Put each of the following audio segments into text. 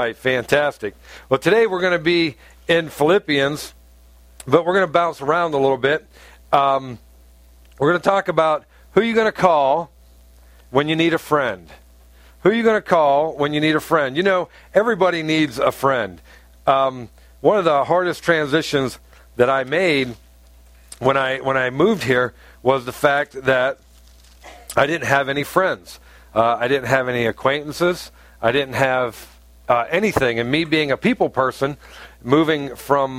right, fantastic. Well, today we're going to be in Philippians, but we're going to bounce around a little bit. We're going to talk about who you're going to call when you need a friend. Who are you going to call when you need a friend? You know, everybody needs a friend. One of the hardest transitions that I made when I moved here was the fact that I didn't have any friends. I didn't have any acquaintances. I didn't have anything. And me being a people person, moving from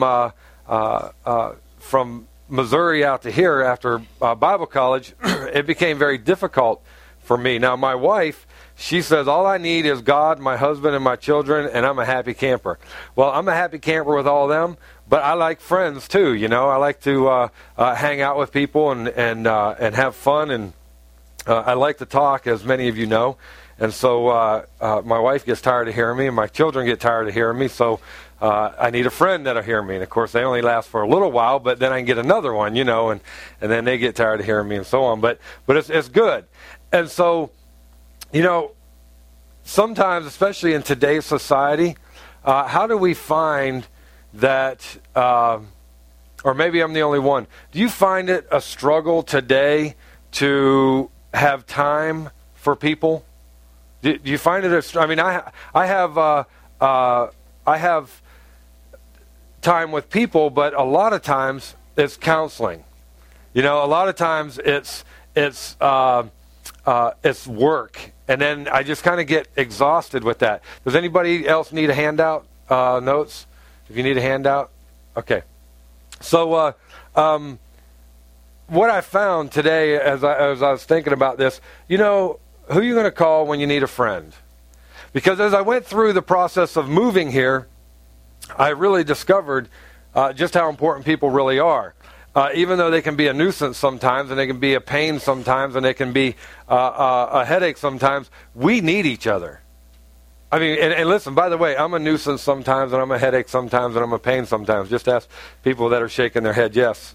Missouri out to here after Bible college, it became very difficult for me. Now, my wife, she says, all I need is God, my husband, and my children, and I'm a happy camper. Well, I'm a happy camper with all of them, but I like friends too, you know. I like to hang out with people and have fun, and I like to talk, as many of you know. And so my wife gets tired of hearing me, and my children get tired of hearing me, so I need a friend that'll hear me. And, of course, they only last for a little while, but then I can get another one, you know, and then they get tired of hearing me and so on. But it's good. And so, you know, sometimes, especially in today's society, how do we find that, or maybe I'm the only one, do you find it a struggle today to have time for people? Do you find it I mean, I have time with people, but a lot of times it's counseling. You know, a lot of times it's work, and then I just kind of get exhausted with that. Does anybody else need a handout? Notes? If you need a handout, okay. So what I found today, as I was thinking about this, you know, who are you going to call when you need a friend? Because as I went through the process of moving here, I really discovered just how important people really are. Even though they can be a nuisance sometimes, and they can be a pain sometimes, and they can be a headache sometimes, we need each other. I mean, and listen, by the way, I'm a nuisance sometimes, and I'm a headache sometimes, and I'm a pain sometimes. Just ask people that are shaking their head, yes.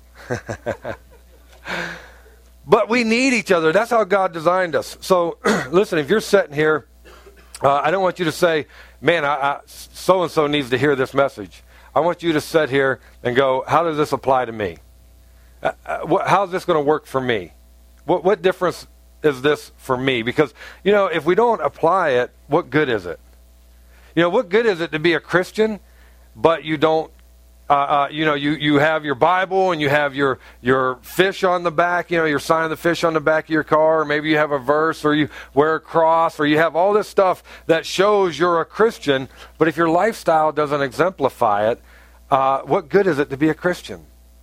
But we need each other. That's how God designed us. So, listen, if you're sitting here, I don't want you to say, man, so-and-so needs to hear this message. I want you to sit here and go, how does this apply to me? How is this going to work for me? What difference is this for me? Because, you know, if we don't apply it, what good is it? You know, what good is it to be a Christian, but you don't, you know, you have your Bible and you have your fish on the back, you know, your sign of the fish on the back of your car, or maybe you have a verse, or you wear a cross, or you have all this stuff that shows you're a Christian, but if your lifestyle doesn't exemplify it, what good is it to be a Christian?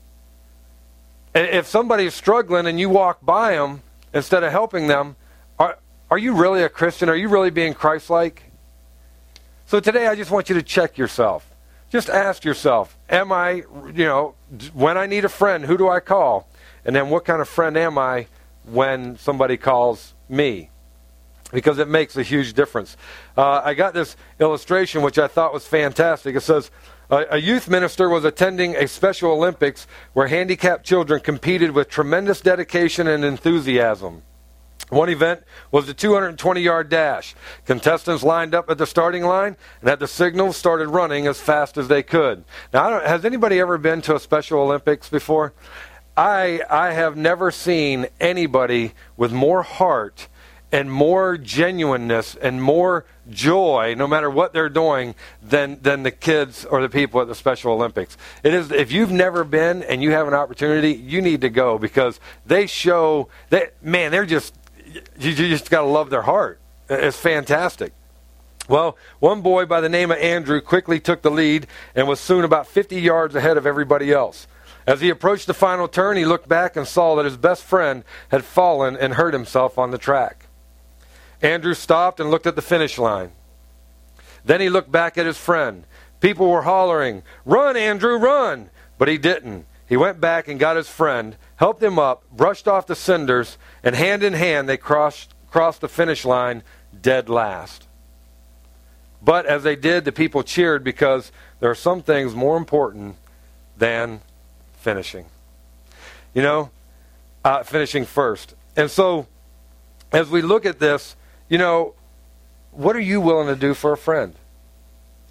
If somebody's struggling and you walk by them instead of helping them, are you really a Christian? Are you really being Christ-like? So today I just want you to check yourself. Just ask yourself, am I, you know, when I need a friend, who do I call? And then what kind of friend am I when somebody calls me? Because it makes a huge difference. I got this illustration which I thought was fantastic. It says, a youth minister was attending a Special Olympics where handicapped children competed with tremendous dedication and enthusiasm. One event was the 220-yard dash. Contestants lined up at the starting line and at the signal started running as fast as they could. Now, has anybody ever been to a Special Olympics before? I have never seen anybody with more heart and more genuineness and more joy, no matter what they're doing, than the kids or the people at the Special Olympics. It is, if you've never been and you have an opportunity, you need to go, because they show that, man, they're just, you just got to love their heart. It's fantastic. Well, one boy by the name of Andrew quickly took the lead and was soon about 50 yards ahead of everybody else. As he approached the final turn, he looked back and saw that his best friend had fallen and hurt himself on the track. Andrew stopped and looked at the finish line. Then he looked back at his friend. People were hollering, "Run, Andrew, run!" But he didn't. He went back and got his friend, helped him up, brushed off the cinders, and hand in hand they crossed the finish line dead last. But as they did, the people cheered, because there are some things more important than finishing. You know, finishing first. And so, as we look at this, you know, what are you willing to do for a friend?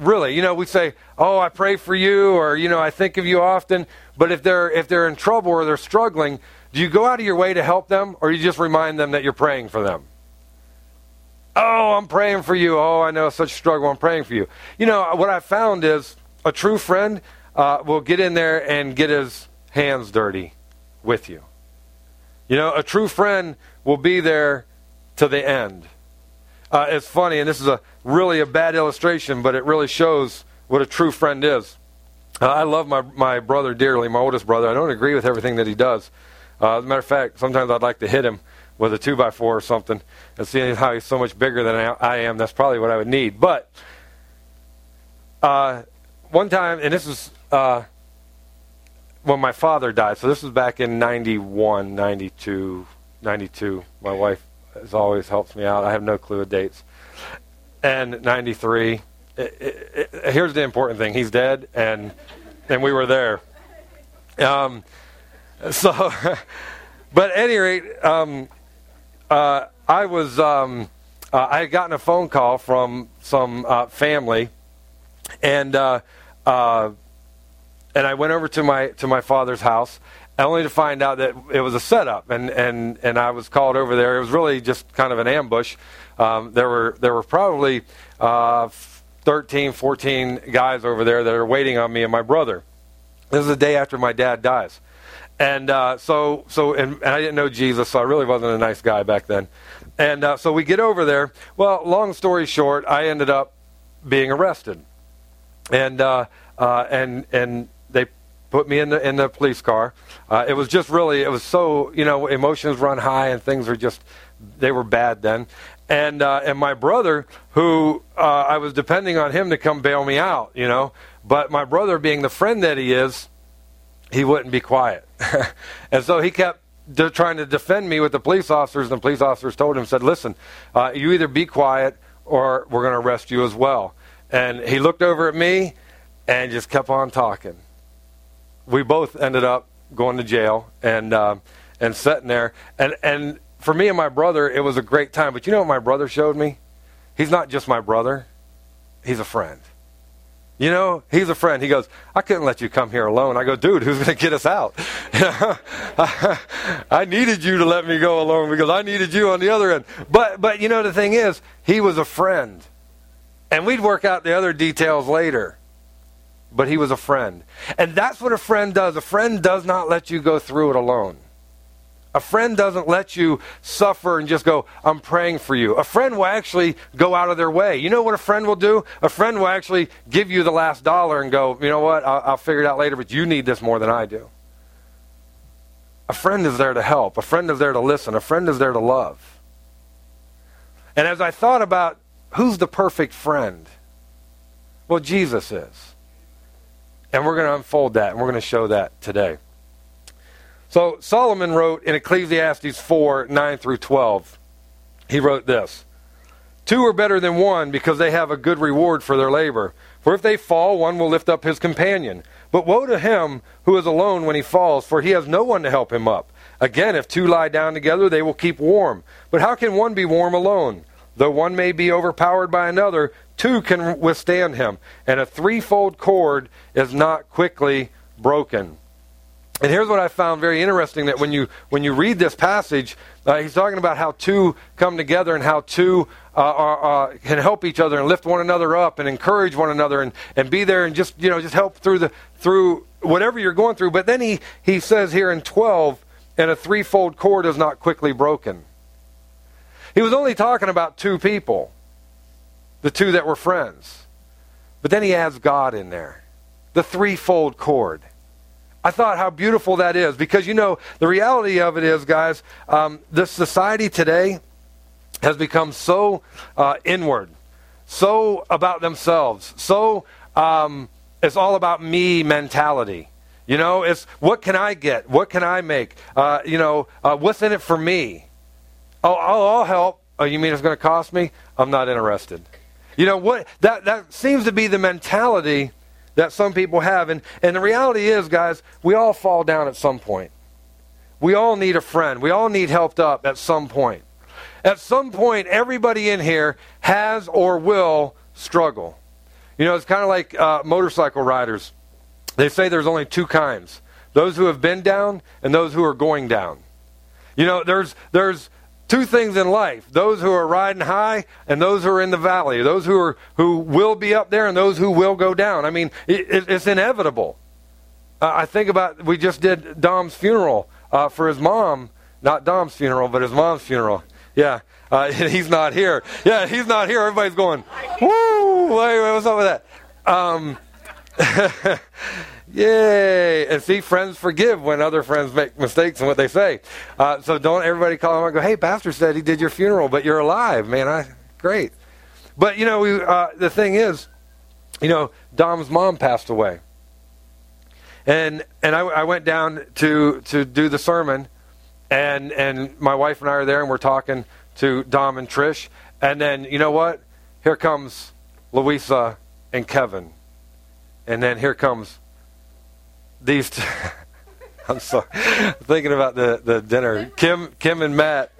really, we say, oh, I pray for you, or, I think of you often. But if they're in trouble or they're struggling, do you go out of your way to help them, or you just remind them that you're praying for them? Oh, I'm praying for you. Oh, I know such struggle. I'm praying for you. What I found is a true friend will get in there and get his hands dirty with you. A true friend will be there to the end. It's funny, and this is really a bad illustration, but it really shows what a true friend is. I love my brother dearly, my oldest brother. I don't agree with everything that he does. As a matter of fact, sometimes I'd like to hit him with a 2x4 or something, and seeing how he's so much bigger than I am, that's probably what I would need. But one time, and this is when my father died, so this was back in 91, 92. My wife always helps me out. I have no clue of dates. And 93. Here's the important thing. He's dead, and we were there. But at any rate, I had gotten a phone call from some family, and I went over to my father's house, only to find out that it was a setup, and I was called over there. It was really just kind of an ambush. There were probably 13, 14 guys over there that are waiting on me and my brother. This is the day after my dad dies. And so I didn't know Jesus, so I really wasn't a nice guy back then. And so we get over there. Well, long story short, I ended up being arrested. And they put me in the police car. It was just really, it was so, emotions run high and things are just, they were bad then. And my brother, who I was depending on him to come bail me out, but my brother, being the friend that he is, he wouldn't be quiet. And so he kept trying to defend me with the police officers, and the police officers told him, said, listen, you either be quiet or we're going to arrest you as well. And he looked over at me and just kept on talking. We both ended up going to jail and sitting there. And for me and my brother, it was a great time. But you know what my brother showed me? He's not just my brother. He's a friend. He's a friend. He goes, I couldn't let you come here alone. I go, dude, who's going to get us out? I needed you to let me go alone because I needed you on the other end. But the thing is, he was a friend. And we'd work out the other details later. But he was a friend. And that's what a friend does. A friend does not let you go through it alone. A friend doesn't let you suffer and just go, I'm praying for you. A friend will actually go out of their way. You know what a friend will do? A friend will actually give you the last dollar and go, you know what, I'll figure it out later, but you need this more than I do. A friend is there to help. A friend is there to listen. A friend is there to love. And as I thought about who's the perfect friend, well, Jesus is. And we're going to unfold that, and we're going to show that today. So Solomon wrote in Ecclesiastes 4, 9 through 12, he wrote this, 2 are better than 1 because they have a good reward for their labor. For if they fall, one will lift up his companion. But woe to him who is alone when he falls, for he has no one to help him up. Again, if 2 lie down together, they will keep warm. But how can one be warm alone? Though one may be overpowered by another, 2 can withstand him. And a threefold cord is not quickly broken. And here's what I found very interesting, that when you read this passage, he's talking about how 2 come together and how 2 can help each other and lift one another up and encourage one another and be there and just help through whatever you're going through. But then he says here in 12, and a threefold cord is not quickly broken. He was only talking about 2 people, the 2 that were friends. But then he adds God in there, the threefold cord. I thought how beautiful that is, because the reality of it is, guys, this society today has become so inward, so about themselves, so it's all about me mentality. It's what can I get? What can I make? What's in it for me? Oh, I'll help. Oh, you mean it's going to cost me? I'm not interested. What? That seems to be the mentality that some people have. And the reality is, guys, we all fall down at some point. We all need a friend. We all need helped up at some point. At some point, everybody in here has or will struggle. You know, it's kind of like motorcycle riders. They say there's only two kinds. Those who have been down and those who are going down. You know, there's two things in life. Those who are riding high and those who are in the valley. Those who will be up there and those who will go down. I mean, it's inevitable. I think about, we just did Dom's funeral for his mom. Not Dom's funeral, but his mom's funeral. Yeah. He's not here. Yeah, he's not here. Everybody's going, woo! What's up with that? Yay! And see, friends forgive when other friends make mistakes in what they say. So don't everybody call him and go, hey, pastor said he did your funeral, but you're alive. Man, great. But, you know, the thing is, you know, Dom's mom passed away. And I went down to do the sermon, and my wife and I are there, and we're talking to Dom and Trish. And then, you know what? Here comes Louisa and Kevin. And then here comes these two. I'm sorry. Thinking about the dinner. Kim and Matt,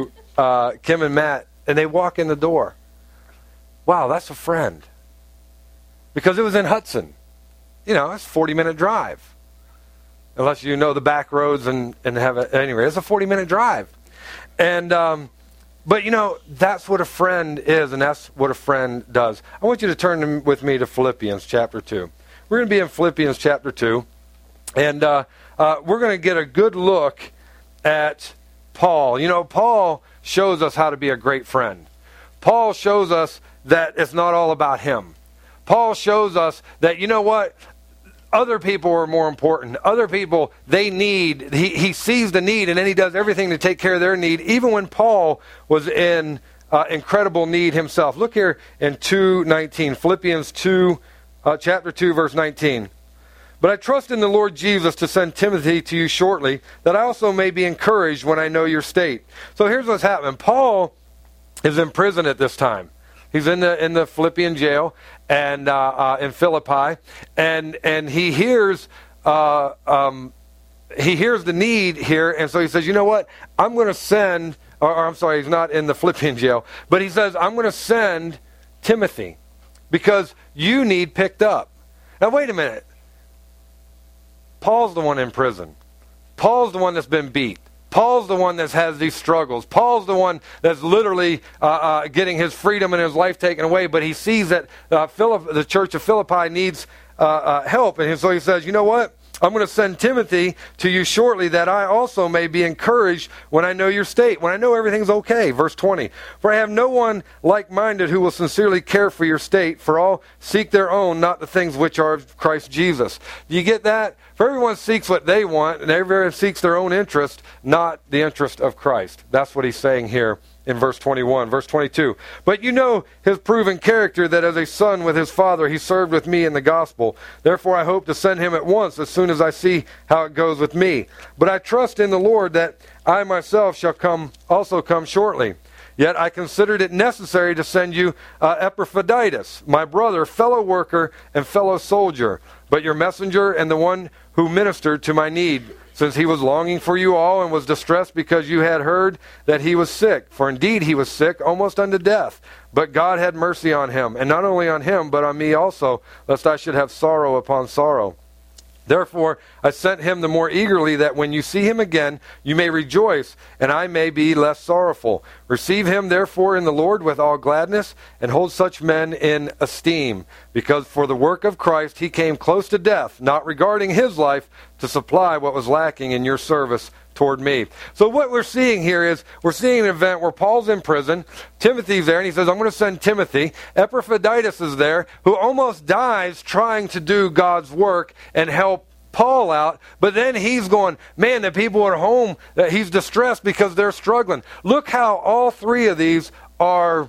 and they walk in the door. Wow, that's a friend. Because it was in Hudson. You know, it's a 40-minute drive. Unless you know the back roads and have it. Anyway, it's a 40-minute drive. And, but, you know, that's what a friend is, and that's what a friend does. I want you to turn with me to Philippians chapter 2. We're going to be in Philippians chapter 2. And we're going to get a good look at Paul. You know, Paul shows us how to be a great friend. Paul shows us that it's not all about him. Paul shows us that, you know what? Other people are more important. Other people, they need, he sees the need, and then he does everything to take care of their need, even when Paul was in incredible need himself. Look here in 2:19, Philippians 2, chapter 2, verse 19. But I trust in the Lord Jesus to send Timothy to you shortly, that I also may be encouraged when I know your state. So here's what's happening. Paul is in prison at this time. He's in the Philippian jail and in Philippi, and he hears the need here, and so he says, you know what? I'm going to send, or I'm sorry, he's not in the Philippian jail, but he says, I'm going to send Timothy because you need picked up. Now wait a minute. Paul's the one in prison. Paul's the one that's been beat. Paul's the one that has these struggles. Paul's the one that's literally getting his freedom and his life taken away, but he sees that the church of Philippi needs help. And so he says, you know what? I'm going to send Timothy to you shortly, that I also may be encouraged when I know your state, when I know everything's okay. Verse 20. For I have no one like-minded who will sincerely care for your state, for all seek their own, not the things which are of Christ Jesus. Do you get that? For everyone seeks what they want, and everyone seeks their own interest, not the interest of Christ. That's what he's saying here in verse 21. Verse 22. But you know his proven character, that as a son with his father he served with me in the gospel. Therefore I hope to send him at once, as soon as I see how it goes with me. But I trust in the Lord that I myself shall also come shortly. Yet I considered it necessary to send you Epaphroditus, my brother, fellow worker, and fellow soldier, but your messenger and the one who ministered to my need, since he was longing for you all and was distressed because you had heard that he was sick. For indeed he was sick, almost unto death. But God had mercy on him, and not only on him, but on me also, lest I should have sorrow upon sorrow. Therefore I sent him the more eagerly, that when you see him again, you may rejoice, and I may be less sorrowful. Receive him therefore in the Lord with all gladness, and hold such men in esteem. Because for the work of Christ he came close to death, not regarding his life, to supply what was lacking in your service toward me. So what we're seeing here is, we're seeing an event where Paul's in prison, Timothy's there, and he says, I'm going to send Timothy. Epaphroditus is there, who almost dies trying to do God's work and help Paul out, but then he's going, man, the people at home, he's distressed because they're struggling. Look how all three of these are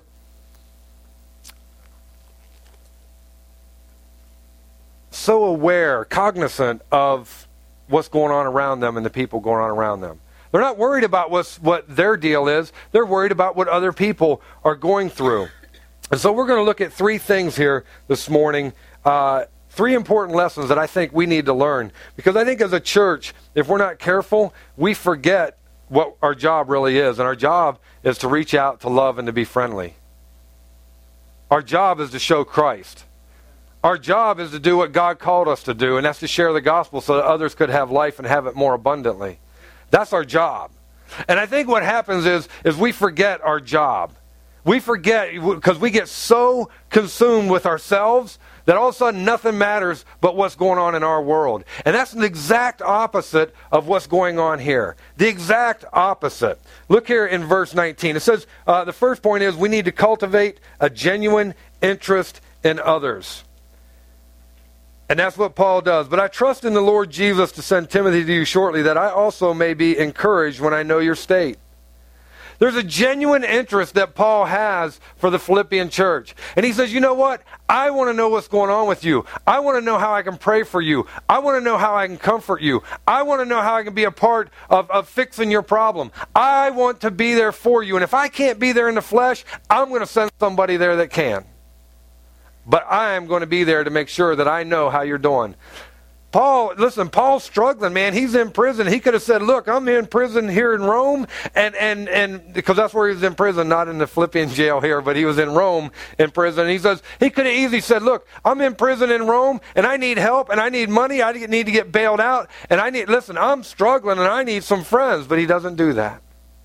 so aware, cognizant of what's going on around them and the people going on around them. They're not worried about what their deal is. They're worried about what other people are going through. And so we're going to look at three things here this morning, three important lessons that I think we need to learn. Because I think as a church, if we're not careful, we forget what our job really is. And our job is to reach out, to love, and to be friendly. Our job is to show Christ. Our job is to do what God called us to do, and that's to share the gospel so that others could have life and have it more abundantly. That's our job. And I think what happens is we forget our job. We forget because we get so consumed with ourselves that all of a sudden nothing matters but what's going on in our world. And that's the exact opposite of what's going on here. The exact opposite. Look here in verse 19. It says, the first point is we need to cultivate a genuine interest in others. And that's what Paul does. But I trust in the Lord Jesus to send Timothy to you shortly, that I also may be encouraged when I know your state. There's a genuine interest that Paul has for the Philippian church. And he says, you know what? I want to know what's going on with you. I want to know how I can pray for you. I want to know how I can comfort you. I want to know how I can be a part of fixing your problem. I want to be there for you. And if I can't be there in the flesh, I'm going to send somebody there that can. But I am going to be there to make sure that I know how you're doing. Paul's struggling, man. He's in prison. He could have said, look, I'm in prison here in Rome, and because that's where he was in prison, not in the Philippian jail here, but he was in Rome in prison. He says, he could have easily said, look, I'm in prison in Rome, and I need help, and I need money, I need to get bailed out, and I'm struggling, and I need some friends, but he doesn't do that.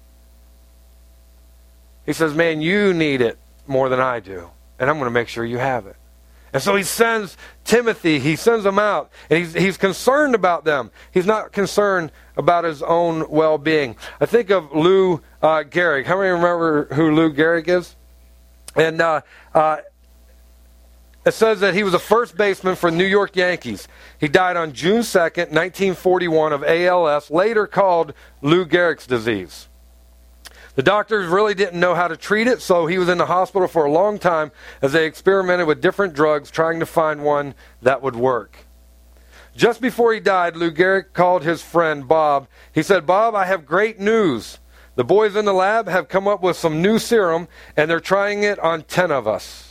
He says, man, you need it more than I do, and I'm going to make sure you have it. And so he sends Timothy, he sends them out, and he's concerned about them. He's not concerned about his own well-being. I think of Lou Gehrig. How many remember who Lou Gehrig is? And it says that he was a first baseman for New York Yankees. He died on June 2nd, 1941 of ALS, later called Lou Gehrig's disease. The doctors really didn't know how to treat it, so he was in the hospital for a long time as they experimented with different drugs, trying to find one that would work. Just before he died, Lou Gehrig called his friend Bob. He said, Bob, I have great news. The boys in the lab have come up with some new serum, and they're trying it on 10 of us.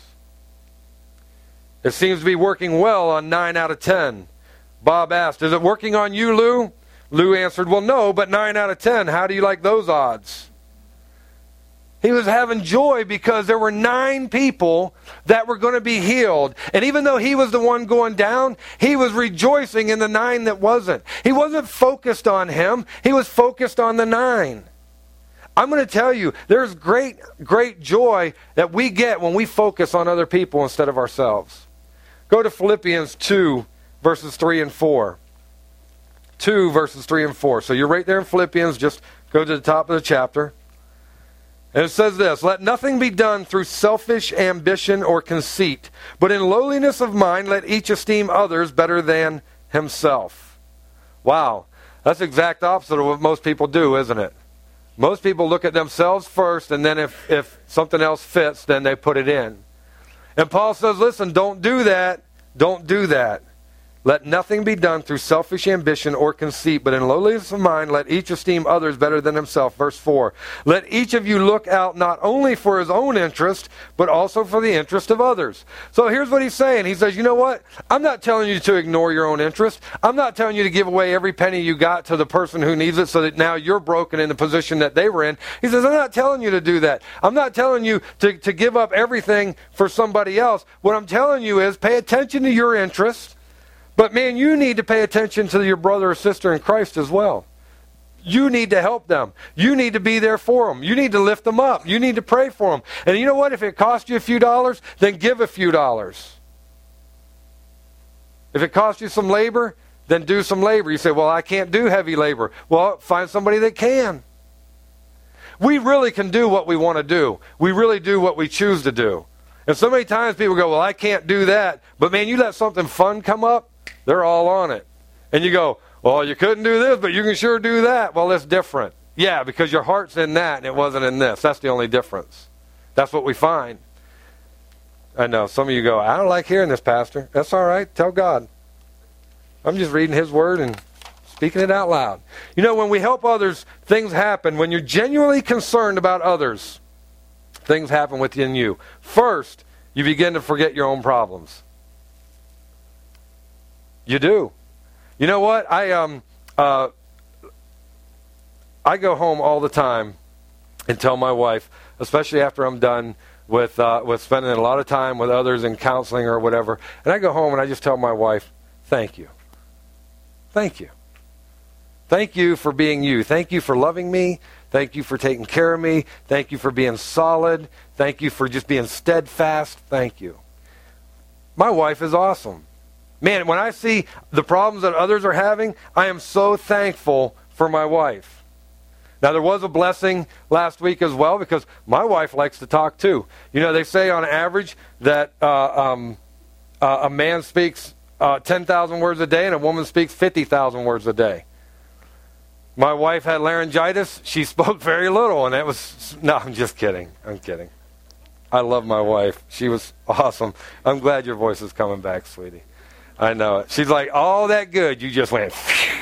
It seems to be working well on 9 out of 10. Bob asked, is it working on you, Lou? Lou answered, well, no, but 9 out of 10. How do you like those odds? He was having joy because there were 9 people that were going to be healed. And even though he was the one going down, he was rejoicing in the 9 that wasn't. He wasn't focused on him. He was focused on the 9. I'm going to tell you, there's great, great joy that we get when we focus on other people instead of ourselves. Go to Philippians 2, verses 3 and 4. 2, verses 3 and 4. So you're right there in Philippians. Just go to the top of the chapter. And it says this, let nothing be done through selfish ambition or conceit, but in lowliness of mind let each esteem others better than himself. Wow, that's the exact opposite of what most people do, isn't it? Most people look at themselves first, and then if something else fits, then they put it in. And Paul says, listen, don't do that. Don't do that. Let nothing be done through selfish ambition or conceit, but in lowliness of mind, let each esteem others better than himself. Verse 4. Let each of you look out not only for his own interest, but also for the interest of others. So here's what he's saying. He says, you know what? I'm not telling you to ignore your own interest. I'm not telling you to give away every penny you got to the person who needs it so that now you're broken in the position that they were in. He says, I'm not telling you to do that. I'm not telling you to give up everything for somebody else. What I'm telling you is pay attention to your interest. But man, you need to pay attention to your brother or sister in Christ as well. You need to help them. You need to be there for them. You need to lift them up. You need to pray for them. And you know what? If it costs you a few dollars, then give a few dollars. If it costs you some labor, then do some labor. You say, well, I can't do heavy labor. Well, find somebody that can. We really can do what we want to do. We really do what we choose to do. And so many times people go, well, I can't do that. But man, you let something fun come up, they're all on it. And you go, well, you couldn't do this, but you can sure do that. Well, it's different. Yeah, because your heart's in that and it wasn't in this. That's the only difference. That's what we find. I know, some of you go, I don't like hearing this, Pastor. That's all right. Tell God. I'm just reading His Word and speaking it out loud. You know, when we help others, things happen. When you're genuinely concerned about others, things happen within you. First, you begin to forget your own problems. You do. You know what? I go home all the time and tell my wife, especially after I'm done with spending a lot of time with others in counseling or whatever. And I go home and I just tell my wife, thank you. Thank you. Thank you for being you. Thank you for loving me. Thank you for taking care of me. Thank you for being solid. Thank you for just being steadfast. Thank you. My wife is awesome. Man, when I see the problems that others are having, I am so thankful for my wife. Now, there was a blessing last week as well because my wife likes to talk too. You know, they say on average that a man speaks 10,000 words a day and a woman speaks 50,000 words a day. My wife had laryngitis. She spoke very little, and it was... No, I'm just kidding. I'm kidding. I love my wife. She was awesome. I'm glad your voice is coming back, sweetie. I know it. She's like, all that good, you just went...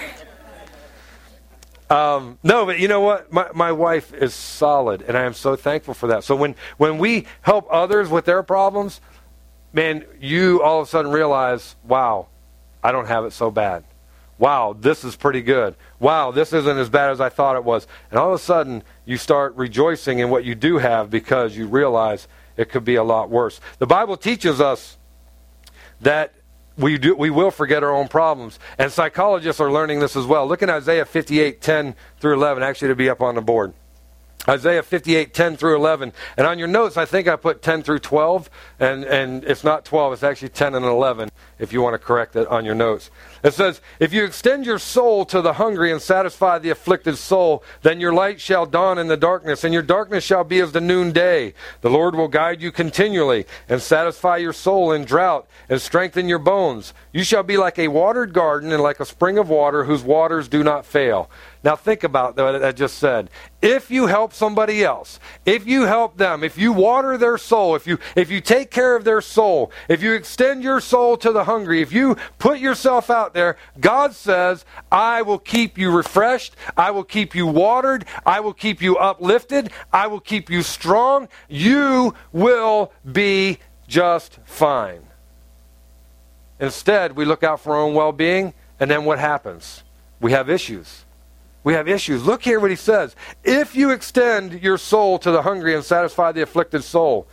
No, but you know what? My wife is solid, and I am so thankful for that. So when we help others with their problems, man, you all of a sudden realize, wow, I don't have it so bad. Wow, this is pretty good. Wow, this isn't as bad as I thought it was. And all of a sudden, you start rejoicing in what you do have because you realize it could be a lot worse. The Bible teaches us that we will forget our own problems. And psychologists are learning this as well. Look at Isaiah 58:10 through 11. Actually, it'll be up on the board. Isaiah 58:10 through 11. And on your notes, I think I put 10 through 12. And it's not 12, it's actually 10 and 11, if you want to correct it on your notes. It says, if you extend your soul to the hungry and satisfy the afflicted soul, then your light shall dawn in the darkness, and your darkness shall be as the noonday. The Lord will guide you continually, and satisfy your soul in drought, and strengthen your bones. You shall be like a watered garden, and like a spring of water, whose waters do not fail. Now think about what I just said. If you help somebody else, if you help them, if you water their soul, if you take care of their soul, if you extend your soul to the hungry, if you put yourself out there, God says, I will keep you refreshed, I will keep you watered, I will keep you uplifted, I will keep you strong. You will be just fine. Instead, we look out for our own well-being, and then what happens? We have issues. We have issues. Look here what he says. If you extend your soul to the hungry and satisfy the afflicted soul,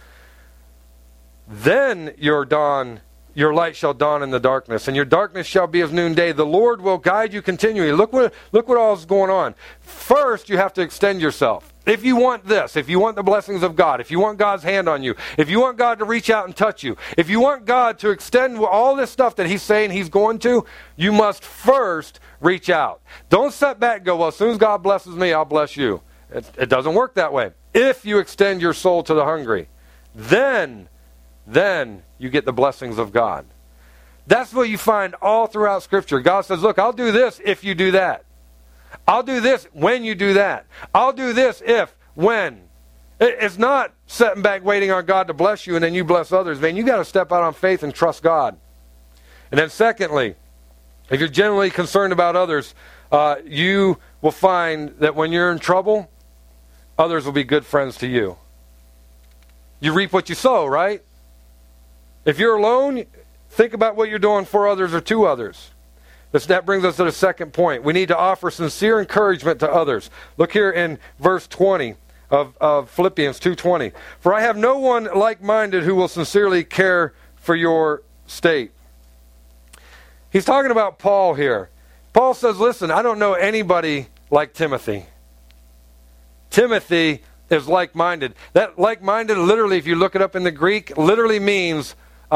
then your light shall dawn in the darkness, and your darkness shall be as noonday. The Lord will guide you continually. Look what all is going on. First, you have to extend yourself. If you want this, if you want the blessings of God, if you want God's hand on you, if you want God to reach out and touch you, if you want God to extend all this stuff that he's saying he's going to, you must first reach out. Don't sit back and go, well, as soon as God blesses me, I'll bless you. It doesn't work that way. If you extend your soul to the hungry, then you get the blessings of God. That's what you find all throughout Scripture. God says, look, I'll do this if you do that. I'll do this when you do that. I'll do this if, when. It's not sitting back waiting on God to bless you and then you bless others. Man, you got to step out on faith and trust God. And then secondly, if you're genuinely concerned about others, you will find that when you're in trouble, others will be good friends to you. You reap what you sow, right? If you're alone, think about what you're doing for others or to others. That brings us to the second point. We need to offer sincere encouragement to others. Look here in verse 20 of Philippians 2:20. For I have no one like-minded who will sincerely care for your state. He's talking about Paul here. Paul says, listen, I don't know anybody like Timothy. Timothy is like-minded. That like-minded, literally, if you look it up in the Greek, literally means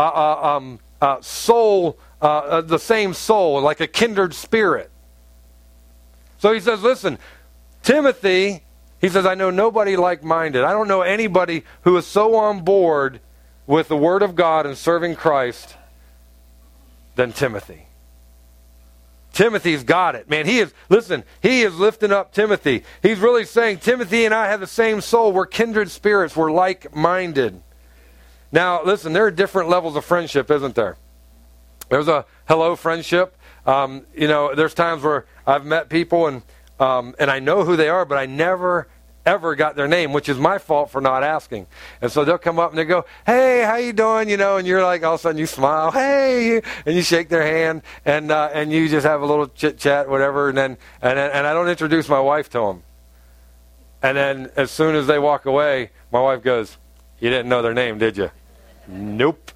soul, the same soul, like a kindred spirit. So he says, listen, Timothy, he says, I know nobody like-minded. I don't know anybody who is so on board with the Word of God and serving Christ than Timothy. Timothy's got it. Man, he is lifting up Timothy. He's really saying, Timothy and I have the same soul. We're kindred spirits. We're like-minded. Now, listen, there are different levels of friendship, isn't there? There's a hello friendship. There's times where I've met people and I know who they are, but I never, ever got their name, which is my fault for not asking. And so they'll come up and they go, hey, how you doing? And you're like, all of a sudden you smile, hey, and you shake their hand and you just have a little chit chat, whatever. And I don't introduce my wife to them. And then as soon as they walk away, my wife goes, You didn't know their name, did you? Nope.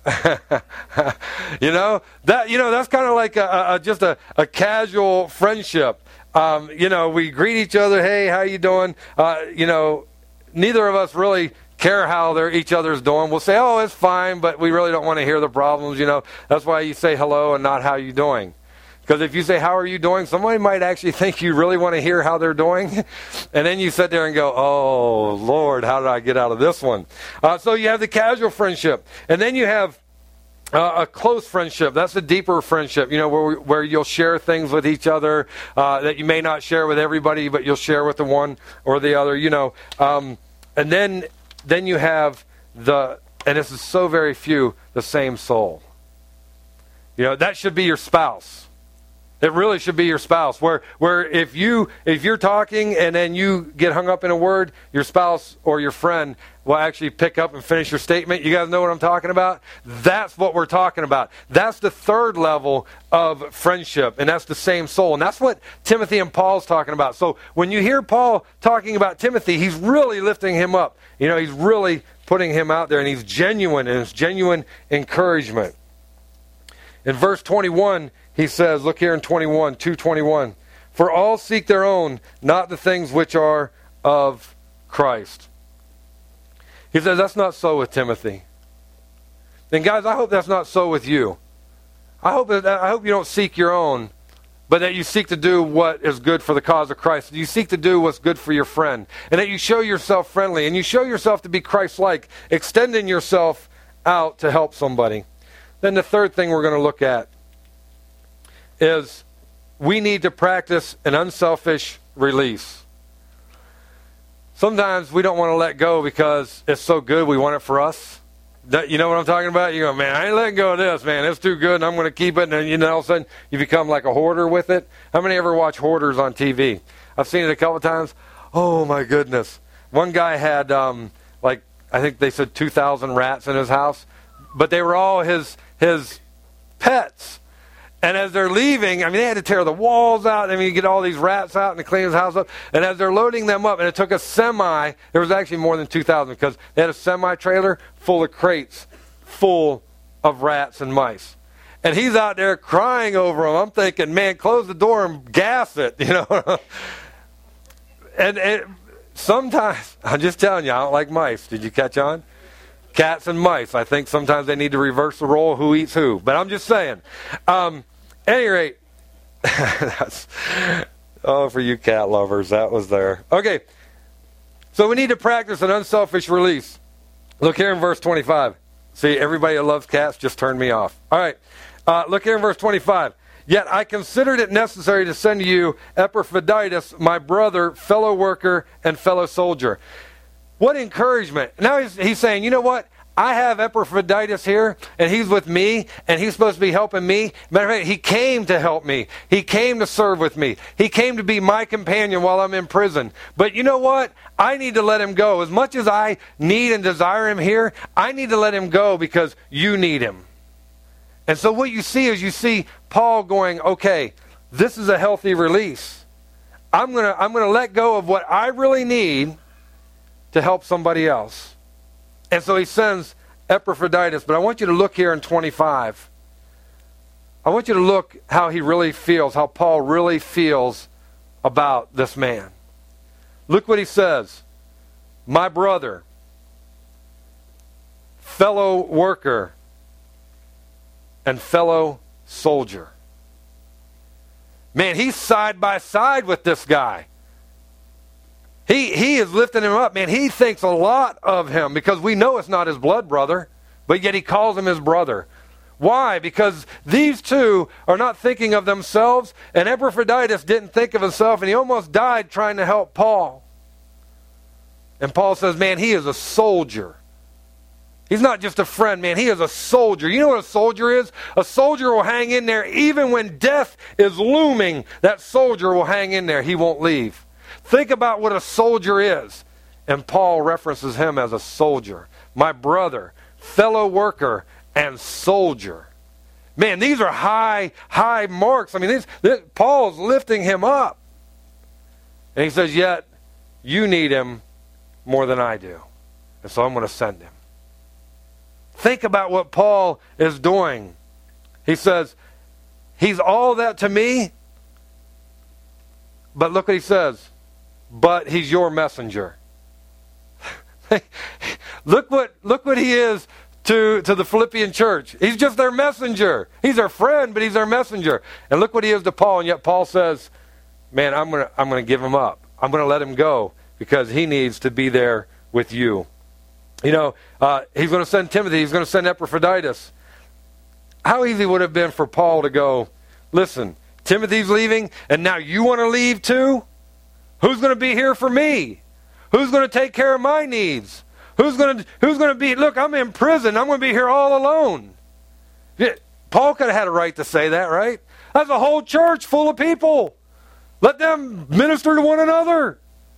That's kind of like just a casual friendship. We greet each other. Hey, how you doing? Neither of us really care how each other's doing. We'll say, oh, it's fine, but we really don't want to hear the problems. That's why you say hello and not how you doing. Because if you say, how are you doing, somebody might actually think you really want to hear how they're doing. And then you sit there and go, oh, Lord, how did I get out of this one? So you have the casual friendship. And then you have a close friendship. That's a deeper friendship, where you'll share things with each other that you may not share with everybody, but you'll share with the one or the other, And then you have and this is so very few, the same soul. That should be your spouse. It really should be your spouse. Where if you're talking and then you get hung up in a word, your spouse or your friend will actually pick up and finish your statement. You guys know what I'm talking about? That's what we're talking about. That's the third level of friendship, and that's the same soul. And that's what Timothy and Paul's talking about. So when you hear Paul talking about Timothy, he's really lifting him up. He's really putting him out there, and he's genuine, and it's genuine encouragement. In verse 21, he says, look here in 2:21, for all seek their own, not the things which are of Christ. He says that's not so with Timothy. And guys, I hope that's not so with you. I hope you don't seek your own, but that you seek to do what is good for the cause of Christ. You seek to do what's good for your friend. And that you show yourself friendly. And you show yourself to be Christ-like, extending yourself out to help somebody. Then the third thing we're going to look at is we need to practice an unselfish release. Sometimes we don't want to let go because it's so good we want it for us. You know what I'm talking about? You go, man, I ain't letting go of this, man. It's too good and I'm going to keep it. And all of a sudden you become like a hoarder with it. How many ever watch Hoarders on TV? I've seen it a couple of times. Oh my goodness. One guy had I think they said 2,000 rats in his house, but they were all his pets. And as they're leaving, they had to tear the walls out. You get all these rats out and clean his house up. And as they're loading them up, and it took a semi, there was actually more than 2,000 because they had a semi-trailer full of crates full of rats and mice. And he's out there crying over them. I'm thinking, man, close the door and gas it, And sometimes, I'm just telling you, I don't like mice. Did you catch on? Cats and mice. I think sometimes they need to reverse the role of who eats who. But I'm just saying. At any rate, for you cat lovers, that was there. Okay, so we need to practice an unselfish release. Look here in verse 25. See, everybody that loves cats just turned me off. All right, look here in verse 25. Yet I considered it necessary to send to you Epaphroditus, my brother, fellow worker, and fellow soldier. What encouragement. Now he's saying, you know what? I have Epaphroditus here, and he's with me, and he's supposed to be helping me. Matter of fact, he came to help me. He came to serve with me. He came to be my companion while I'm in prison. But you know what? I need to let him go. As much as I need and desire him here, I need to let him go because you need him. And so what you see Paul going, okay, this is a healthy release. I'm gonna let go of what I really need to help somebody else. And so he sends Epaphroditus. But I want you to look here in 25. I want you to look how he really feels, how Paul really feels about this man. Look what he says. My brother, fellow worker, and fellow soldier. Man, he's side by side with this guy. He is lifting him up. Man, he thinks a lot of him because we know it's not his blood brother, but yet he calls him his brother. Why? Because these two are not thinking of themselves, and Epaphroditus didn't think of himself, and he almost died trying to help Paul. And Paul says, man, he is a soldier. He's not just a friend, man. He is a soldier. You know what a soldier is? A soldier will hang in there even when death is looming. That soldier will hang in there. He won't leave. Think about what a soldier is. And Paul references him as a soldier. My brother, fellow worker, and soldier. Man, these are high marks. Paul's lifting him up. And he says, yet you need him more than I do. And so I'm going to send him. Think about what Paul is doing. He says, he's all that to me, but look what he says, but he's your messenger. Look what he is to the Philippian church. He's just their messenger. He's their friend, but he's their messenger. And look what he is to Paul, and yet Paul says, man, I'm gonna give him up. I'm gonna let him go because he needs to be there with you. You know, he's going to send Timothy. He's going to send Epaphroditus. How easy would it have been for Paul to go, listen, Timothy's leaving, and now you want to leave too? Who's going to be here for me? Who's going to take care of my needs? Who's going to be, look, I'm in prison. I'm going to be here all alone. Paul could have had a right to say that, right? That's a whole church full of people. Let them minister to one another.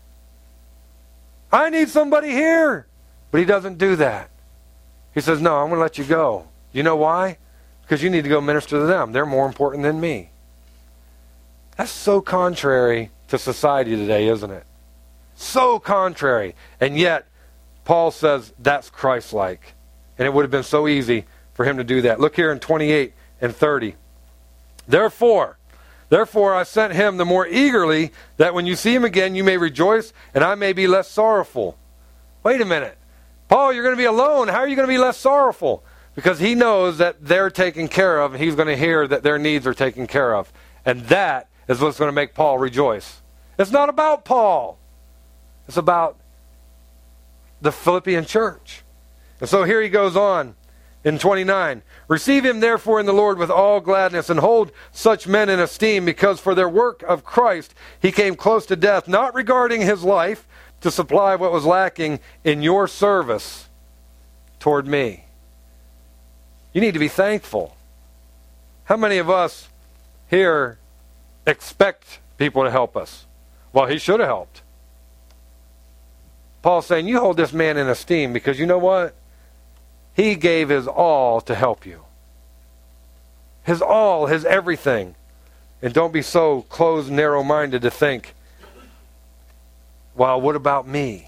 I need somebody here. But he doesn't do that. He says, no, I'm going to let you go. You know why? Because you need to go minister to them. They're more important than me. That's so contrary to society today, isn't it? So contrary. And yet, Paul says that's Christ-like. And it would have been so easy for him to do that. Look here in 28 and 30. Therefore I sent him the more eagerly, that when you see him again you may rejoice, and I may be less sorrowful. Wait a minute. Paul, you're going to be alone. How are you going to be less sorrowful? Because he knows that they're taken care of, and he's going to hear that their needs are taken care of. And that is what's going to make Paul rejoice. It's not about Paul. It's about the Philippian church. And so here he goes on in 29. Receive him therefore in the Lord with all gladness, and hold such men in esteem, because for their work of Christ he came close to death, not regarding his life, to supply what was lacking in your service toward me. You need to be thankful. How many of us here expect people to help us? Well, he should have helped. Paul's saying, you hold this man in esteem, because you know what? He gave his all to help you. His all, his everything. And don't be so closed, narrow-minded to think, well, what about me?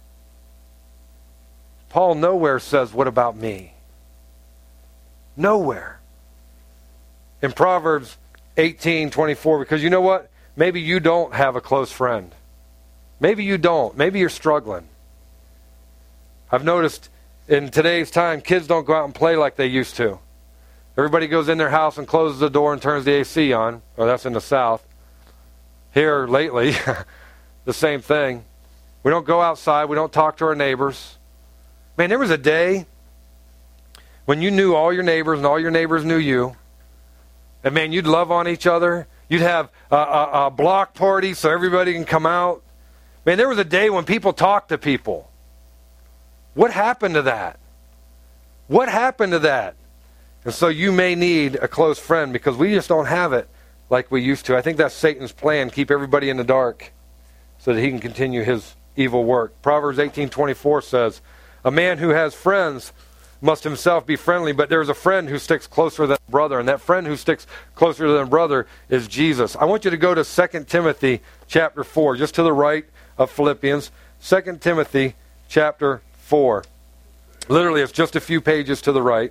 Paul nowhere says, what about me? Nowhere. In Proverbs 18:24, because you know what? Maybe you don't have a close friend. Maybe you don't. Maybe you're struggling. I've noticed in today's time, kids don't go out and play like they used to. Everybody goes in their house and closes the door and turns the AC on. Well, that's in the South. Here lately, the same thing. We don't go outside. We don't talk to our neighbors. Man, there was a day when you knew all your neighbors and all your neighbors knew you. And man, you'd love on each other. You'd have a block party so everybody can come out. Man, there was a day when people talked to people. What happened to that? What happened to that? And so you may need a close friend, because we just don't have it like we used to. I think that's Satan's plan, keep everybody in the dark so that he can continue his evil work. Proverbs 18:24 says, a man who has friends must himself be friendly, but there's a friend who sticks closer than a brother, and that friend who sticks closer than a brother is Jesus. I want you to go to 2 Timothy chapter 4, just to the right of Philippians. 2 Timothy chapter 4. Literally, it's just a few pages to the right.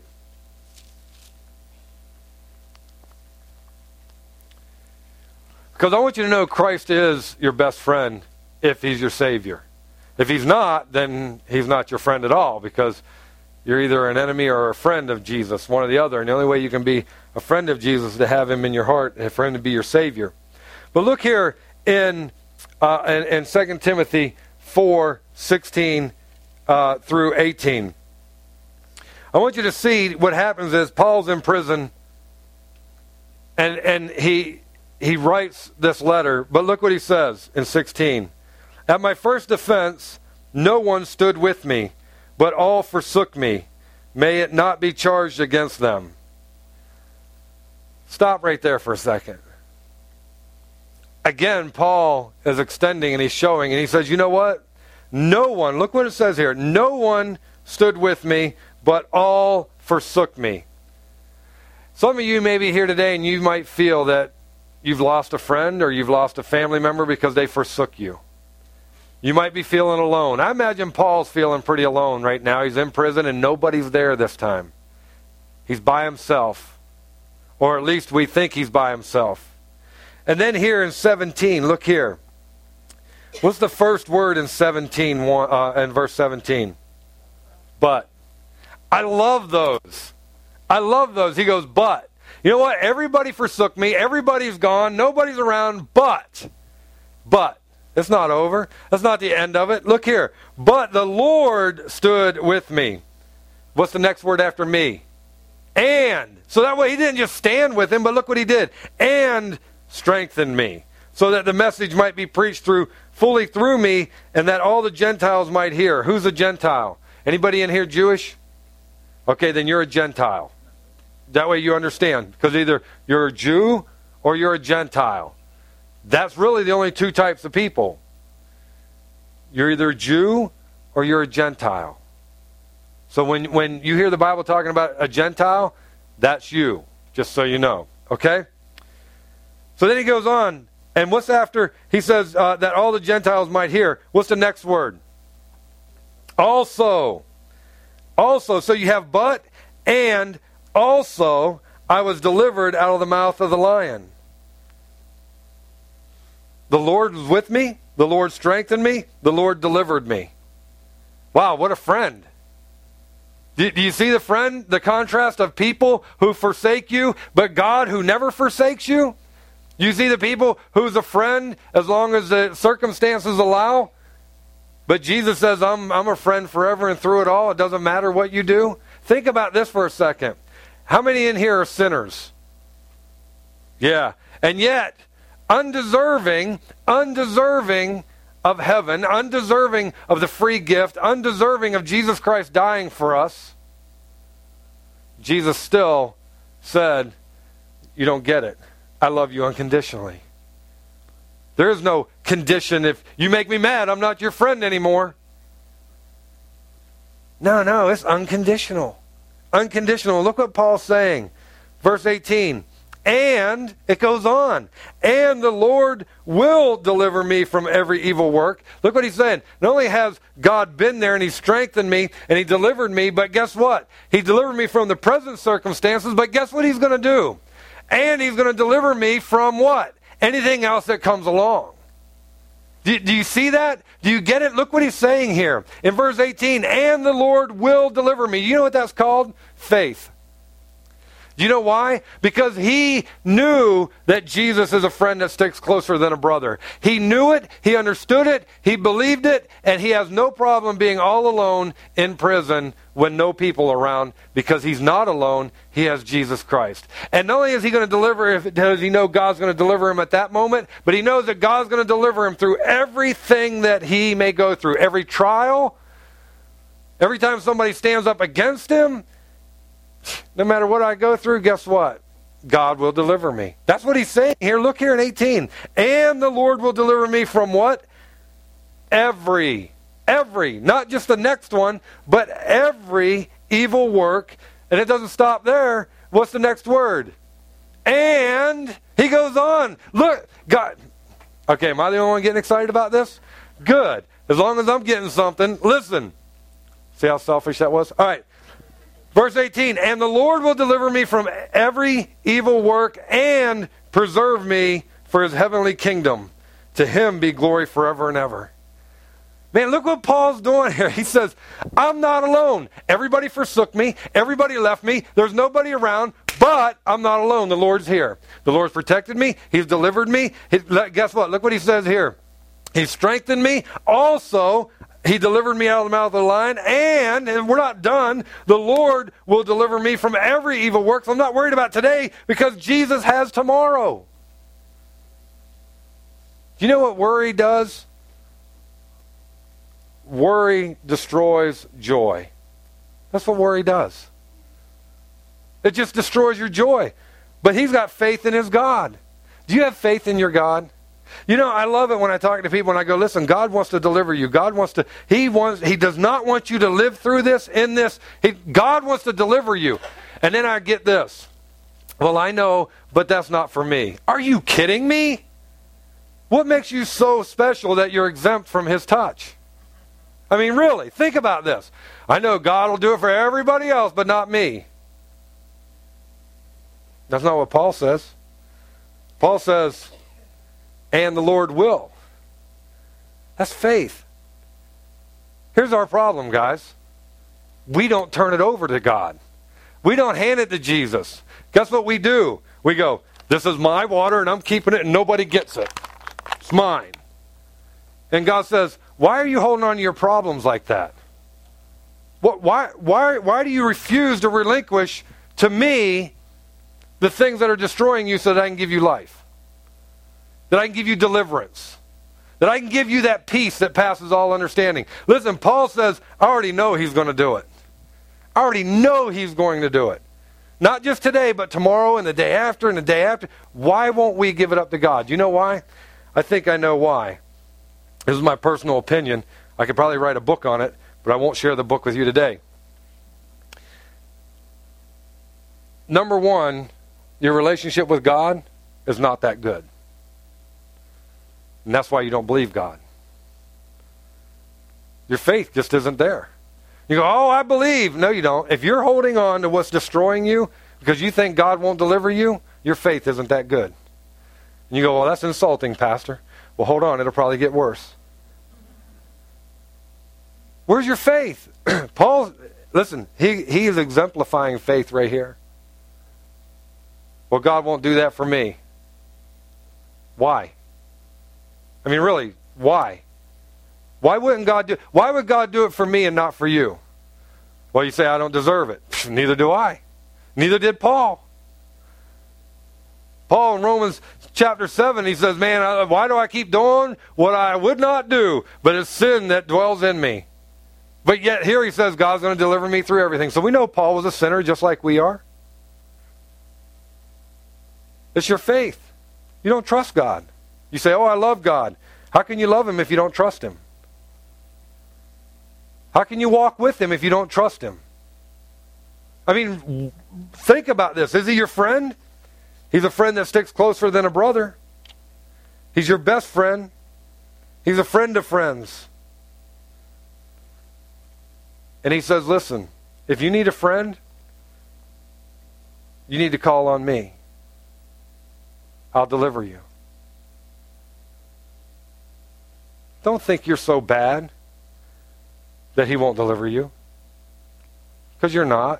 Because I want you to know Christ is your best friend if he's your Savior. If he's not, then he's not your friend at all, because you're either an enemy or a friend of Jesus, one or the other. And the only way you can be a friend of Jesus is to have him in your heart and for him to be your Savior. But look here in 2 Timothy 4:16 through 18. I want you to see what happens is Paul's in prison, and he writes this letter. But look what he says in 16. At my first defense, no one stood with me, but all forsook me. May it not be charged against them. Stop right there for a second. Again, Paul is extending and he's showing, and he says, you know what? No one, look what it says here, no one stood with me, but all forsook me. Some of you may be here today and you might feel that you've lost a friend or you've lost a family member because they forsook you. You might be feeling alone. I imagine Paul's feeling pretty alone right now. He's in prison and nobody's there this time. He's by himself. Or at least we think he's by himself. And then here in 17, look here. What's the first word in 17, in verse 17? But. I love those. I love those. He goes, but. You know what? Everybody forsook me. Everybody's gone. Nobody's around. But. It's not over. That's not the end of it. Look here. But the Lord stood with me. What's the next word after me? And. So that way he didn't just stand with him, but look what he did. And strengthened me. So that the message might be preached fully through me, and that all the Gentiles might hear. Who's a Gentile? Anybody in here Jewish? Okay, then you're a Gentile. That way you understand. Because either you're a Jew or you're a Gentile. That's really the only two types of people. You're either a Jew or you're a Gentile. So when you hear the Bible talking about a Gentile, that's you. Just so you know. Okay? So then he goes on. And what's after? He says that all the Gentiles might hear. What's the next word? Also. So you have but, and also I was delivered out of the mouth of the lion. The Lord was with me. The Lord strengthened me. The Lord delivered me. Wow, what a friend. Do you see the friend? The contrast of people who forsake you, but God who never forsakes you? You see the people who's a friend as long as the circumstances allow? But Jesus says, I'm a friend forever and through it all. It doesn't matter what you do. Think about this for a second. How many in here are sinners? Yeah. And yet, undeserving of heaven, undeserving of the free gift, undeserving of Jesus Christ dying for us, Jesus still said, you don't get it. I love you unconditionally. There is no condition. If you make me mad, I'm not your friend anymore. No, it's unconditional. Unconditional. Look what Paul's saying. Verse 18. And it goes on. And the Lord will deliver me from every evil work. Look what he's saying. Not only has God been there and he strengthened me and he delivered me, but guess what? He delivered me from the present circumstances, but guess what he's going to do? And he's going to deliver me from what? Anything else that comes along. Do you see that? Do you get it? Look what he's saying here. In verse 18, and the Lord will deliver me. You know what that's called? Faith. Do you know why? Because he knew that Jesus is a friend that sticks closer than a brother. He knew it, he understood it, he believed it, and he has no problem being all alone in prison when no people around, because he's not alone, he has Jesus Christ. And not only is he going to deliver, does he know God's going to deliver him at that moment, but he knows that God's going to deliver him through everything that he may go through. Every trial, every time somebody stands up against him, no matter what I go through, guess what? God will deliver me. That's what he's saying here. Look here in 18. And the Lord will deliver me from what? Every. Not just the next one, but every evil work. And it doesn't stop there. What's the next word? And he goes on. Look, God. Okay, am I the only one getting excited about this? Good. As long as I'm getting something. Listen. See how selfish that was? All right. Verse 18, and the Lord will deliver me from every evil work and preserve me for his heavenly kingdom. To him be glory forever and ever. Man, look what Paul's doing here. He says, I'm not alone. Everybody forsook me. Everybody left me. There's nobody around, but I'm not alone. The Lord's here. The Lord's protected me. He's delivered me. Guess what? Look what he says here. He strengthened me. Also, he delivered me out of the mouth of the lion, and we're not done, the Lord will deliver me from every evil work. So I'm not worried about today because Jesus has tomorrow. Do you know what worry does? Worry destroys joy. That's what worry does. It just destroys your joy. But he's got faith in his God. Do you have faith in your God? You know, I love it when I talk to people and I go, listen, God wants to deliver you. He does not want you to live through this, in this. God wants to deliver you. And then I get this. Well, I know, but that's not for me. Are you kidding me? What makes you so special that you're exempt from his touch? I mean, really, think about this. I know God will do it for everybody else, but not me. That's not what Paul says. Paul says, and the Lord will. That's faith. Here's our problem, guys. We don't turn it over to God. We don't hand it to Jesus. Guess what we do? We go, this is my water and I'm keeping it and nobody gets it. It's mine. And God says, why are you holding on to your problems like that? Why do you refuse to relinquish to me the things that are destroying you so that I can give you life? That I can give you deliverance? That I can give you that peace that passes all understanding? Listen, Paul says, I already know he's going to do it. I already know he's going to do it. Not just today, but tomorrow and the day after and the day after. Why won't we give it up to God? You know why? I think I know why. This is my personal opinion. I could probably write a book on it, but I won't share the book with you today. Number one, your relationship with God is not that good. And that's why you don't believe God. Your faith just isn't there. You go, oh, I believe. No, you don't. If you're holding on to what's destroying you because you think God won't deliver you, your faith isn't that good. And you go, well, that's insulting, Pastor. Well, hold on. It'll probably get worse. Where's your faith? Paul, listen, he is exemplifying faith right here. Well, God won't do that for me. Why? I mean, really, why? Why would God do it for me and not for you? Well, you say, I don't deserve it. Neither do I. Neither did Paul. Paul in Romans chapter 7, he says, man, why do I keep doing what I would not do? But it's sin that dwells in me. But yet here he says, God's going to deliver me through everything. So we know Paul was a sinner just like we are. It's your faith. You don't trust God. You say, oh, I love God. How can you love him if you don't trust him? How can you walk with him if you don't trust him? I mean, think about this. Is he your friend? He's a friend that sticks closer than a brother. He's your best friend. He's a friend of friends. And he says, listen, if you need a friend, you need to call on me. I'll deliver you. Don't think you're so bad that he won't deliver you. Because you're not.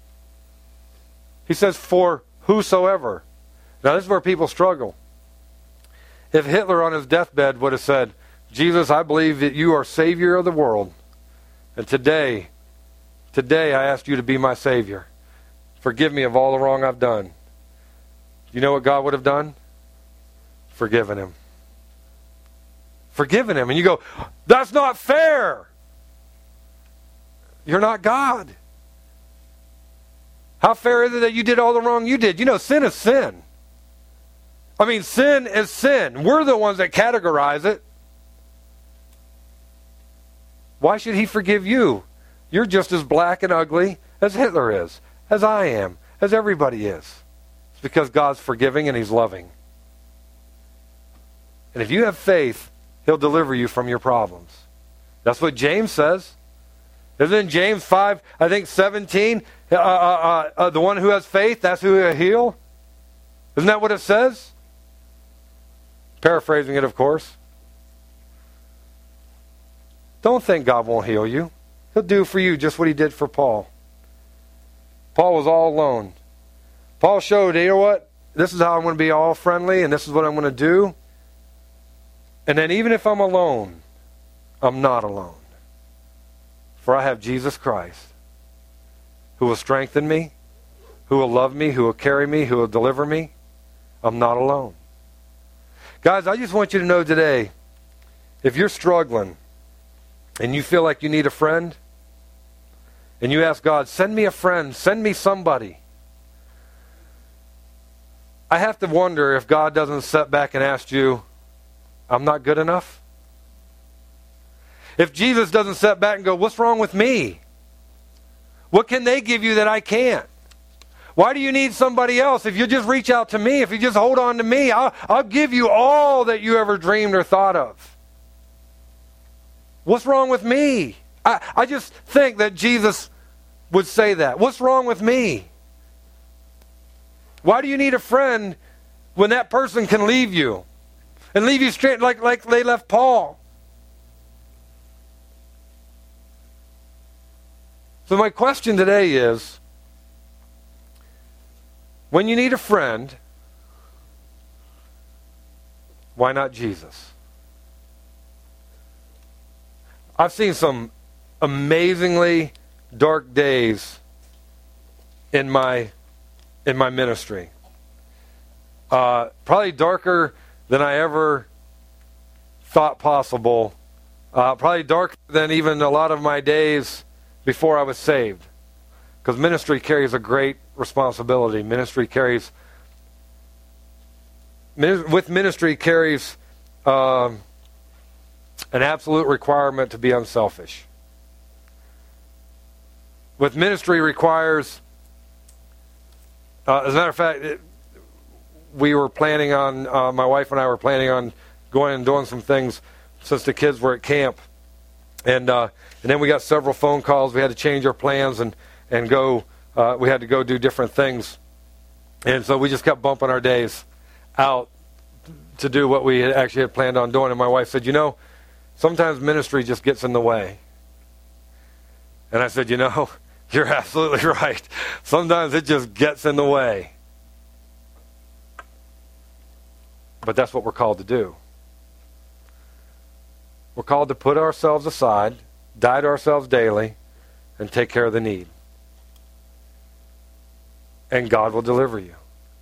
He says, for whosoever. Now this is where people struggle. If Hitler on his deathbed would have said, Jesus, I believe that you are Savior of the world. And today I ask you to be my Savior. Forgive me of all the wrong I've done. You know what God would have done? Forgiven him. Forgiven him. And you go, that's not fair. You're not God. How fair is it that you did all the wrong you did? You know, sin is sin. I mean, sin is sin. We're the ones that categorize it. Why should he forgive you? You're just as black and ugly as Hitler is, as I am, as everybody is. It's because God's forgiving and he's loving. And if you have faith, he'll deliver you from your problems. That's what James says. Isn't James 5, I think 17, the one who has faith, that's who he'll heal? Isn't that what it says? Paraphrasing it, of course. Don't think God won't heal you. He'll do for you just what he did for Paul. Paul was all alone. Paul showed, you know what? This is how I'm going to be all friendly, and this is what I'm going to do. And then even if I'm alone, I'm not alone. For I have Jesus Christ, who will strengthen me, who will love me, who will carry me, who will deliver me. I'm not alone. Guys, I just want you to know today, if you're struggling and you feel like you need a friend, and you ask God, send me a friend, send me somebody. I have to wonder if God doesn't sit back and ask you, I'm not good enough? If Jesus doesn't sit back and go, what's wrong with me? What can they give you that I can't? Why do you need somebody else? If you just reach out to me, if you just hold on to me, I'll give you all that you ever dreamed or thought of. What's wrong with me? I just think that Jesus would say that. What's wrong with me? Why do you need a friend when that person can leave you? And leave you straight like they left Paul. So my question today is, when you need a friend, why not Jesus? I've seen some amazingly dark days in my ministry. Probably darker than I ever thought possible. Probably darker than even a lot of my days before I was saved. Because ministry carries a great responsibility. Ministry carries an absolute requirement to be unselfish. With ministry requires, as a matter of fact, we were planning on, my wife and I were planning on going and doing some things since the kids were at camp. And then we got several phone calls. We had to change our plans and go, we had to go do different things. And so we just kept bumping our days out to do what we actually had planned on doing. And my wife said, sometimes ministry just gets in the way. And I said, you're absolutely right. Sometimes it just gets in the way. But that's what we're called to do. We're called to put ourselves aside, die to ourselves daily, and take care of the need. And God will deliver you.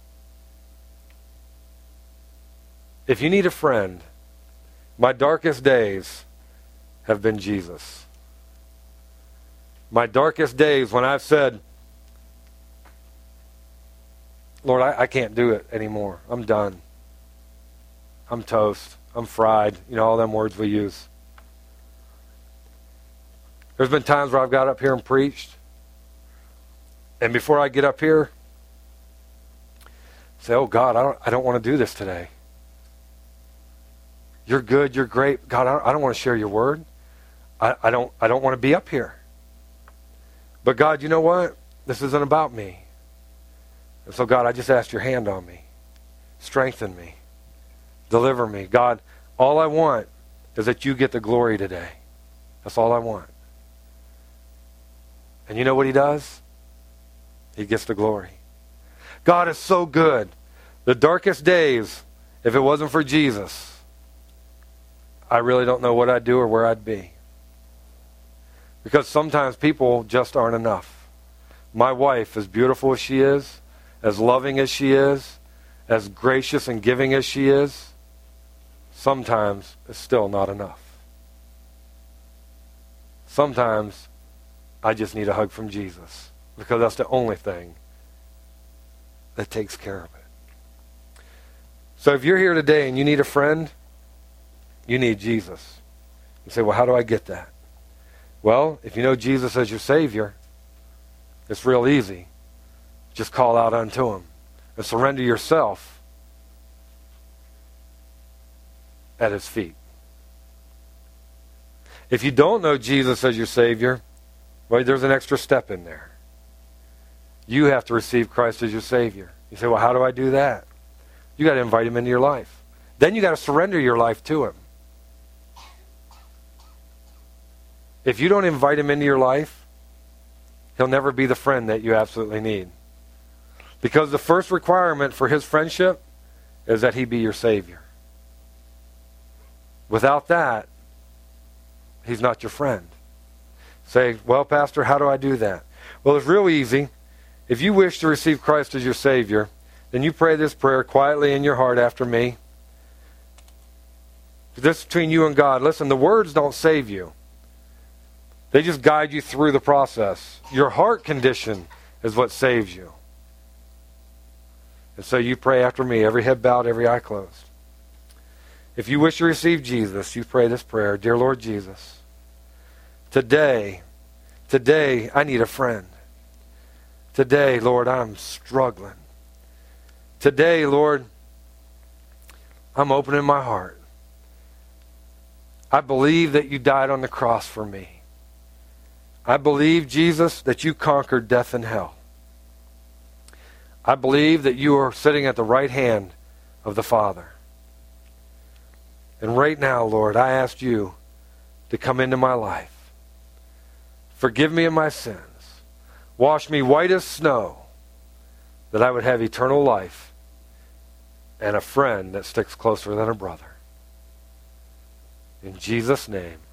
If you need a friend, my darkest days have been Jesus. My darkest days when I've said, Lord, I can't do it anymore. I'm done. I'm toast. I'm fried. All them words we use. There's been times where I've got up here and preached. And before I get up here, say, oh God, I don't want to do this today. You're good. You're great. God, I don't want to share your word. I don't want to be up here. But God, you know what? This isn't about me. And so God, I just asked your hand on me. Strengthen me. Deliver me. God, all I want is that you get the glory today. That's all I want. And you know what he does? He gets the glory. God is so good. The darkest days, if it wasn't for Jesus, I really don't know what I'd do or where I'd be. Because sometimes people just aren't enough. My wife, as beautiful as she is, as loving as she is, as gracious and giving as she is, sometimes is still not enough. Sometimes I just need a hug from Jesus, because that's the only thing that takes care of it. So if you're here today and you need a friend, you need Jesus. You say, well, how do I get that? Well, if you know Jesus as your Savior, it's real easy. Just call out unto him and surrender yourself at his feet. If you don't know Jesus as your Savior, well, there's an extra step in there. You have to receive Christ as your Savior. You say, well, how do I do that? You got to invite him into your life. Then you got to surrender your life to him. If you don't invite him into your life, he'll never be the friend that you absolutely need. Because the first requirement for his friendship is that he be your Savior. Without that, he's not your friend. Say, well, Pastor, how do I do that? Well, it's real easy. If you wish to receive Christ as your Savior, then you pray this prayer quietly in your heart after me. This is between you and God. Listen, the words don't save you. They just guide you through the process. Your heart condition is what saves you. And so you pray after me, every head bowed, every eye closed. If you wish to receive Jesus, you pray this prayer. Dear Lord Jesus, today I need a friend. Today, Lord, I'm struggling. Today, Lord, I'm opening my heart. I believe that you died on the cross for me. I believe, Jesus, that you conquered death and hell. I believe that you are sitting at the right hand of the Father. And right now, Lord, I ask you to come into my life. Forgive me of my sins. Wash me white as snow, that I would have eternal life and a friend that sticks closer than a brother. In Jesus' name.